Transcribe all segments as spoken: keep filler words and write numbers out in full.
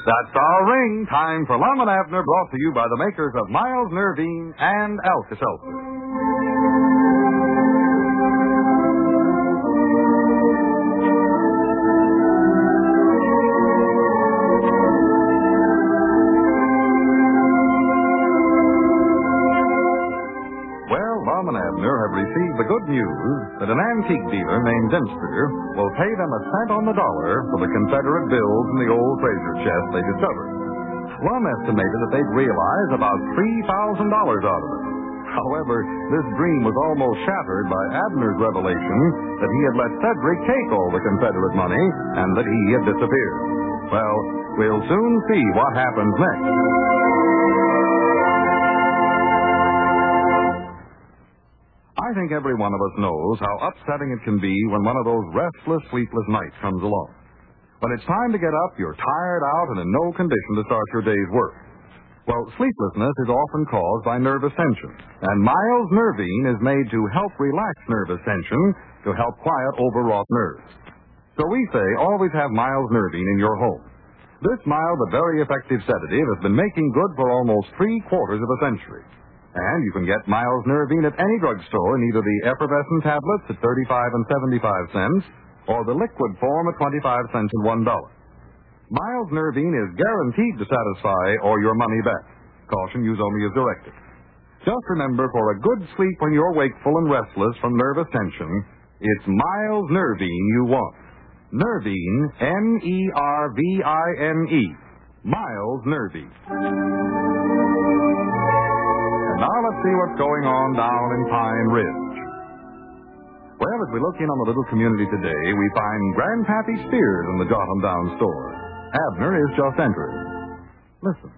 That's our ring. Time for Lum and Abner, brought to you by the makers of Miles Nervine and Alka-Seltzer. Lum and Abner have received the good news that an antique dealer named Dempster will pay them a cent on the dollar for the Confederate bills in the old treasure chest they discovered. Lum estimated that they'd realize about three thousand dollars out of it. However, this dream was almost shattered by Abner's revelation that he had let Cedric take all the Confederate money and that he had disappeared. Well, we'll soon see what happens next. I think every one of us knows how upsetting it can be when one of those restless, sleepless nights comes along. When it's time to get up, you're tired out and in no condition to start your day's work. Well, sleeplessness is often caused by nervous tension, and Miles Nervine is made to help relax nervous tension, to help quiet overwrought nerves. So we say always have Miles Nervine in your home. This mild but very effective sedative has been making good for almost three quarters of a century. And you can get Miles Nervine at any drugstore in either the effervescent tablets at thirty-five and seventy-five cents or the liquid form at twenty-five cents and one dollar. Miles Nervine is guaranteed to satisfy or your money back. Caution, use only as directed. Just remember, for a good sleep when you're wakeful and restless from nervous tension, it's Miles Nervine you want. Nervine, N E R V I N E. Miles Nervine. Now let's see what's going on down in Pine Ridge. Well, as we look in on the little community today, we find Grandpappy Spears in the Jotham Down store. Abner is just entering. Listen.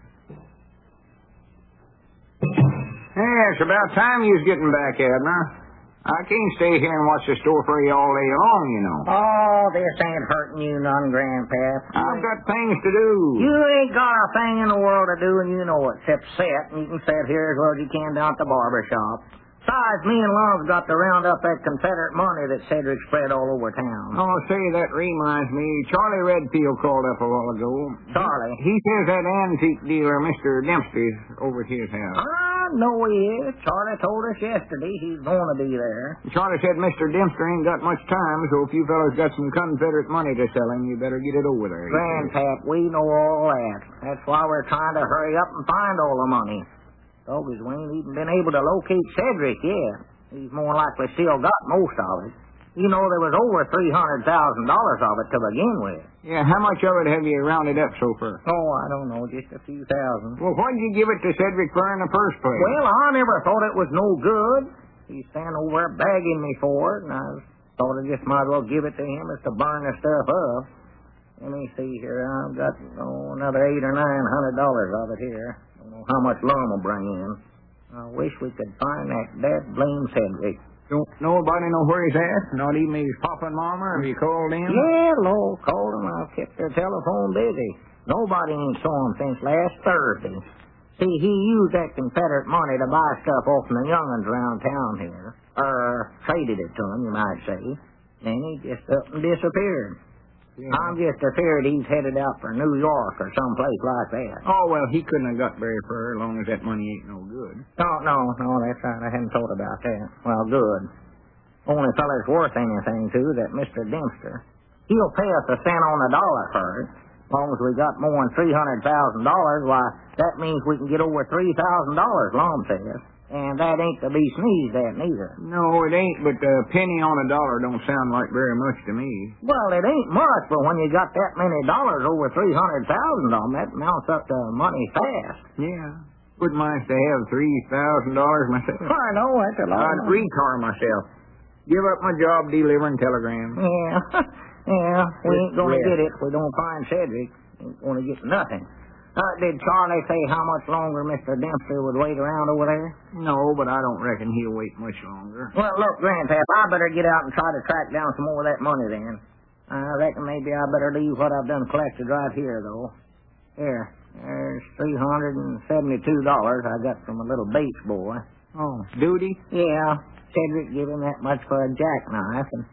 Hey, it's about time you was getting back, Abner. I can't stay here and watch the store for you all day long, you know. Oh, this ain't hurting you none, Grandpap. I've got things to do. You ain't got a thing in the world to do, and you know it, except sit, and you can sit here as well as you can down at the barber shop. Besides, me and Lum's got to round up that Confederate money that Cedric spread all over town. Oh, say, that reminds me. Charlie Redfield called up a while ago. Charlie? He says that antique dealer, Mister Dempster's, over at his house. I know he is. Charlie told us yesterday he's going to be there. Charlie said Mister Dempster ain't got much time, so if you fellas got some Confederate money to sell him, you better get it over there. Grandpap, we know all that. That's why we're trying to hurry up and find all the money. Doggies, we ain't even been able to locate Cedric yet. He's more likely still got most of it. You know, there was over three hundred thousand dollars of it to begin with. Yeah, how much of it have you rounded up so far? Oh, I don't know, just a few thousand. Well, why'd you give it to Cedric for in the first place? Well, I never thought it was no good. He's standing over there begging me for it, and I thought I just might as well give it to him as to burn the stuff up. Let me see here. I've got oh, another eight or nine hundred dollars of it here. I don't know how much Lum will bring in. I wish we could find that dead blame Cedric. Don't nobody know where he's at? Not even his papa and mama? Have you called him? Yeah, Lord, called him. I've kept their telephone busy. Nobody ain't saw him since last Thursday. See, he used that Confederate money to buy stuff off from the young'uns around town here. Or traded it to them, you might say. Then he just up and disappeared. Yeah. I'm just afraid he's headed out for New York or someplace like that. Oh, well, he couldn't have got very far as long as that money ain't no good. No, no, no, that's right. I hadn't thought about that. Well, good. Only fella's worth anything, too, that Mister Dempster. He'll pay us a cent on the dollar for it. As long as we got more than three hundred thousand dollars, why, that means we can get over three thousand dollars, Lum says. And that ain't to be sneezed at, neither. No, it ain't, but a penny on a dollar don't sound like very much to me. Well, it ain't much, but when you got that many dollars, over three hundred thousand of them, that mounts up to money fast. Yeah. Wouldn't mind to have three thousand dollars myself. I know, that's a lot. I'd retire myself. Give up my job delivering telegrams. Yeah. yeah, we ain't going to get it if we don't find Cedric. Ain't going to get nothing. Uh, did Charlie say how much longer Mister Dempster would wait around over there? No, but I don't reckon he'll wait much longer. Well, look, Grandpap, I better get out and try to track down some more of that money then. I reckon maybe I better leave what I've done collected right here, though. Here, there's three hundred seventy-two dollars I got from a little Bates boy. Oh, duty? Yeah, Cedric gave him that much for a jackknife, and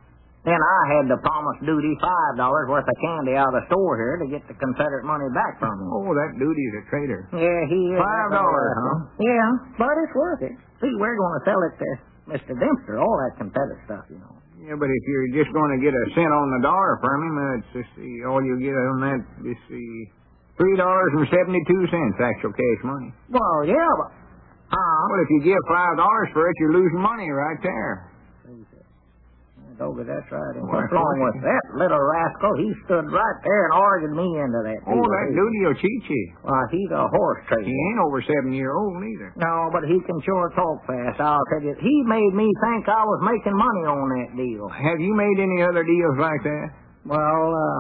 Then I had to promise Duty five dollars worth of candy out of the store here to get the Confederate money back from him. Oh, that Duty's a traitor. Yeah, he is. Five dollars, huh? Yeah, but it's worth it. See, we're going to sell it to Mister Dempster, all that Confederate stuff, you know. Yeah, but if you're just going to get a cent on the dollar from him, that's just see, all you get on that is see three dollars and seventy-two cents actual cash money. Well, yeah, but uh, well, if you give five dollars for it, you're losing money right there. Doggy, that's right. And Well, what's wrong with that little rascal? He stood right there and argued me into that. Oh, deal. that Duty will cheat you. Well, he's a horse trader. He ain't over seven year old either. No, but he can sure talk fast. I'll tell you, he made me think I was making money on that deal. Have you made any other deals like that? Well, uh,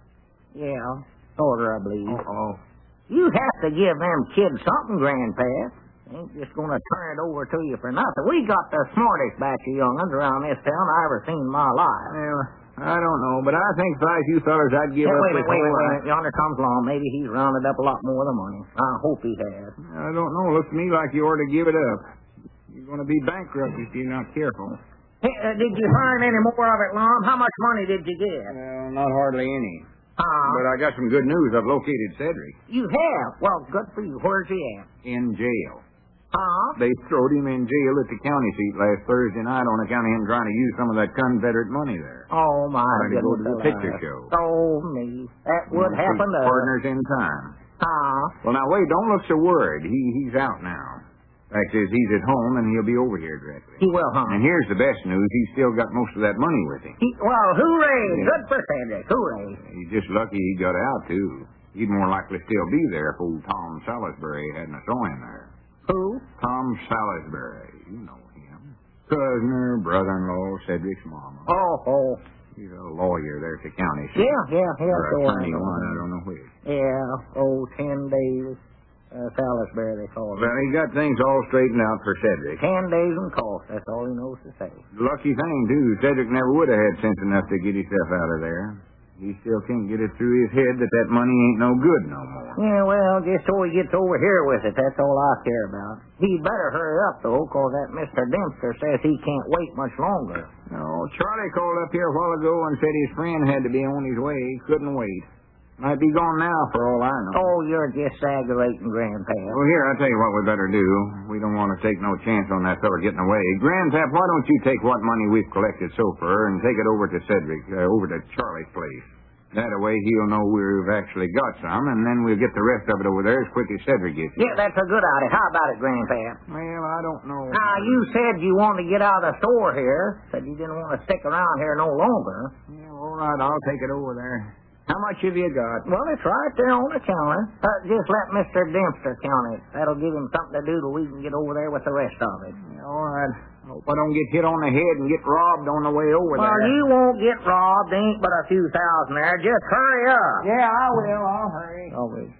yeah, sort of, I believe. Oh. You have to give them kids something, Grandpa. Ain't just going to turn it over to you for nothing. We got the smartest batch of young'uns around this town I ever seen in my life. Well, I don't know, but I think if I was you fellas, I'd give Hey, up wait a this minute, wait a whole minute, wait a minute. Yonder comes along. Maybe he's rounded up a lot more of the money. I hope he has. I don't know. Looks to me like you ought to give it up. You're going to be bankrupt if you're not careful. Hey, uh, did you find any more of it, Lom? How much money did you get? Well, not hardly any. Uh, But I got some good news. I've located Cedric. You have? Well, good for you. Where's he at? In jail. Huh? They throwed him in jail at the county seat last Thursday night on account of him trying to use some of that Confederate money there. Oh, my Trying to go goodness. to the alive. picture show. Oh, me. That would Well, happen to Partners in time. Huh? Well, now, wait, don't look so worried. He He's out now. Fact is, he's at home, and he'll be over here directly. He will, huh? And here's the best news. He's still got most of that money with him. He, well, hooray. Yeah. Good for Cedric. Hooray. He's just lucky he got out, too. He'd more likely still be there if old Tom Salisbury hadn't saw him there. Who? Tom Salisbury. You know him. Cousin or brother-in-law, Cedric's mama. Oh, oh. He's a lawyer there at the county seat. Yeah, yeah, yeah. Or sure. attorney one, I don't know which. Yeah. Oh, ten days. Uh, Salisbury, they call it. Well, he got things all straightened out for Cedric. Ten days and cost. That's all he knows to say. Lucky thing, too. Cedric never would have had sense enough to get himself out of there. He still can't get it through his head that that money ain't no good no more. Yeah, well, just so he gets over here with it. That's all I care about. He'd better hurry up, though, because that Mister Dempster says he can't wait much longer. No, Charlie called up here a while ago and said his friend had to be on his way. He couldn't wait. Might be gone now for all I know. Oh, you're just aggravating, Grandpa. Well, here, I'll tell you what we better do. We don't want to take no chance on that fella getting away. Grandpap, why don't you take what money we've collected so far and take it over to Cedric, uh, over to Charlie's place. That way he'll know we've actually got some, and then we'll get the rest of it over there as quick as Cedric gets it. Yeah, that's a good idea. How about it, Grandpa? Well, I don't know. Now, you said you wanted to get out of the store here. Said you didn't want to stick around here no longer. Yeah, all right, I'll take it over there. How much have you got? Well, it's right there on the counter. Uh, just let Mister Dempster count it. That'll give him something to do till we can get over there with the rest of it. Yeah, all right. Hope I don't get hit on the head and get robbed on the way over Well, there. you won't get robbed. Ain't but a few thousand there. Just hurry up. Yeah, I will. I'll hurry. Always.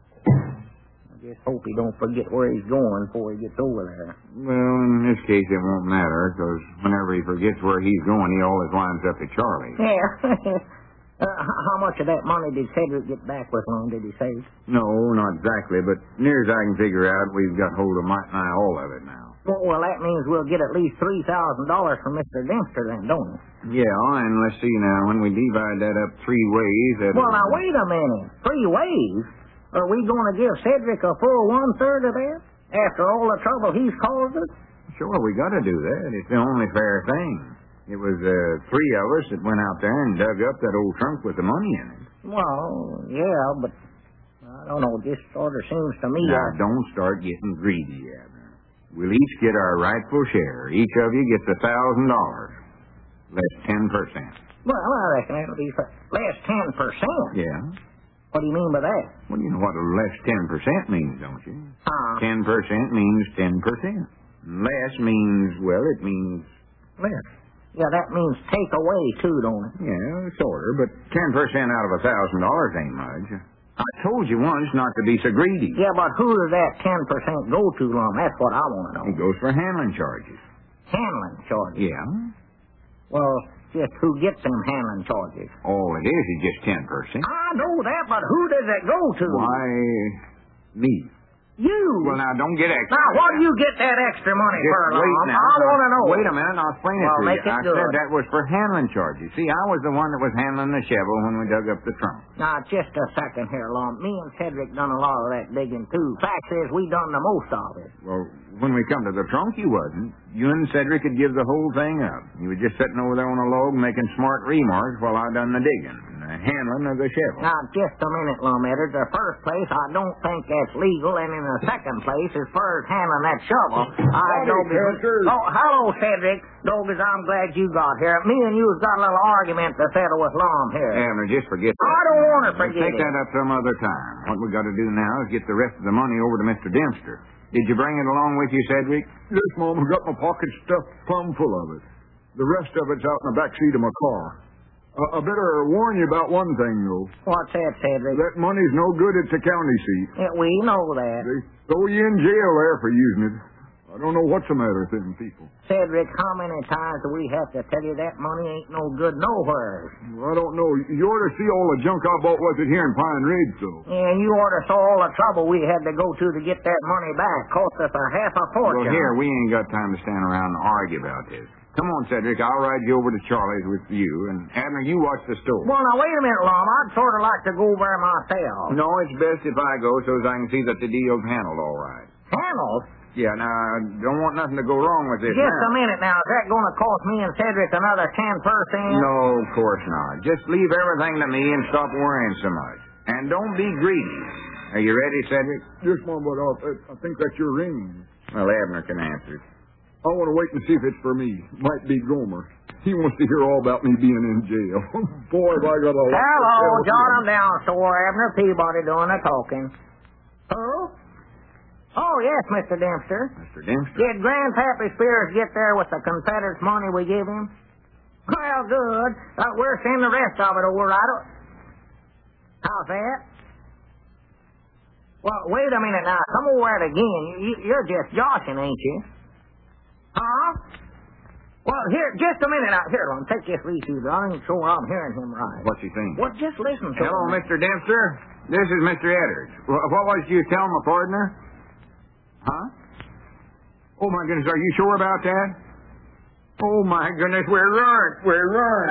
I just hope he don't forget where he's going before he gets over there. Well, in this case, it won't matter, because whenever he forgets where he's going, he always winds up at Charlie. Yeah. Uh, how much of that money did Cedric get back with him, did he say? No, not exactly, but near as I can figure out, we've got hold of Mike and I all of it now. Well, well that means we'll get at least three thousand dollars from Mister Dempster then, don't we? Yeah, and let's see now, when we divide that up three ways... That well, now, wait a minute. Three ways? Are we going to give Cedric a full one-third of that? After all the trouble he's caused us? Sure, we got to do that. It's the only fair thing. It was uh, three of us that went out there and dug up that old trunk with the money in it. Well, yeah, but I don't know. This sort of seems to me... Now, I... don't start getting greedy, Abner. We'll each get our rightful share. Each of you gets a thousand dollars. Less ten percent. Well, I reckon it'll be for less ten percent. Yeah. What do you mean by that? Well, you know what less ten percent means, don't you? Huh? Ten percent means ten percent. Less means, well, it means less. Yeah, that means take away, too, don't it? Yeah, sort of, but ten percent out of a thousand dollars ain't much. I told you once not to be so greedy. Yeah, but who does that ten percent go to, Lum? That's what I want to know. It goes for handling charges. Handling charges? Yeah. Well, just who gets them handling charges? All it is is just ten percent. I know that, but who does it go to? Why, me. You. Well, now, don't get extra. Now, what do you get that extra money Just for, Lum? wait now. I want to know. Wait wait a minute, I'll explain it Well, to make you. it I good. said that was for handling charges. See, I was the one that was handling the shovel when we dug up the trunk. Now, just a second here, Lum. Me and Cedric done a lot of that digging, too. Fact is, we done the most of it. Well, when we come to the trunk, you wasn't. You and Cedric could give the whole thing up. You were just sitting over there on a log making smart remarks while I done the digging and the handling of the shovel. Now, just a minute, Lum Eddard. The first place, I don't think that's legal, and in the second place, as far as handling that shovel, I don't... Oh, hello, Cedric. Doggers, I'm glad you got here. Me and you's got a little argument to settle with Lum here. Abner, just forget that. I don't want to We'll forget take it. that up some other time. What we got to do now is get the rest of the money over to Mister Dempster. Did you bring it along with you, Cedric? Yes, Mom. I got my pocket stuffed plumb full of it. The rest of it's out in the back seat of my car. Uh, I better warn you about one thing, though. What's that, Cedric? That money's no good at the county seat. Yeah, we know that. They throw you in jail there for using it. I don't know what's the matter with them people. Cedric, how many times do we have to tell you that money ain't no good nowhere? I don't know. You ought to see all the junk I bought with it here in Pine Ridge, though. And you ought to saw all the trouble we had to go to to get that money back. Cost us a half a fortune. Well, here, we ain't got time to stand around and argue about this. Come on, Cedric, I'll ride you over to Charlie's with you, and Abner, you watch the store. Well, now, wait a minute, Lum. I'd sort of like to go there myself. No, it's best if I go so as I can see that the deal's handled all right. Handled? Yeah, now, I don't want nothing to go wrong with this Just now. a minute now. Is that going to cost me and Cedric another ten percent? No, of course not. Just leave everything to me and stop worrying so much. And don't be greedy. Are you ready, Cedric? Yes, Mom, but I, I think that's your ring. Well, Abner can answer it. I want to wait and see if it's for me. Might be Gomer. He wants to hear all about me being in jail. Boy, have I got a lot to Hello, tell jot him. 'em down, store Abner Peabody doing the talking. Who? Oh, yes, Mister Dempster. Mister Dempster? Did Grandpappy Spears get there with the Confederates' money we gave him? Well, good. Uh, we're seeing the rest of it over right. How's that? Well, wait a minute now. Come over it again. You, you're just joshing, ain't you? Huh? Well, here, just a minute now. Here, Lum, take this receiver. I ain't sure I'm hearing him right. What's he saying? Well, just listen to Hello, him. Mister Dempster. This is Mister Eddard. Wh- What was you tell my partner? Huh? Oh, my goodness, are you sure about that? Oh, my goodness, we're right. We're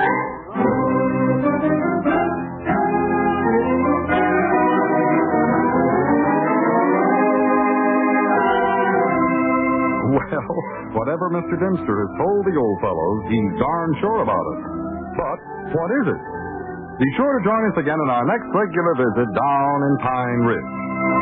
right. Well, whatever Mister Dempster has told the old fellows, he's darn sure about it. But what is it? Be sure to join us again in our next regular visit down in Pine Ridge.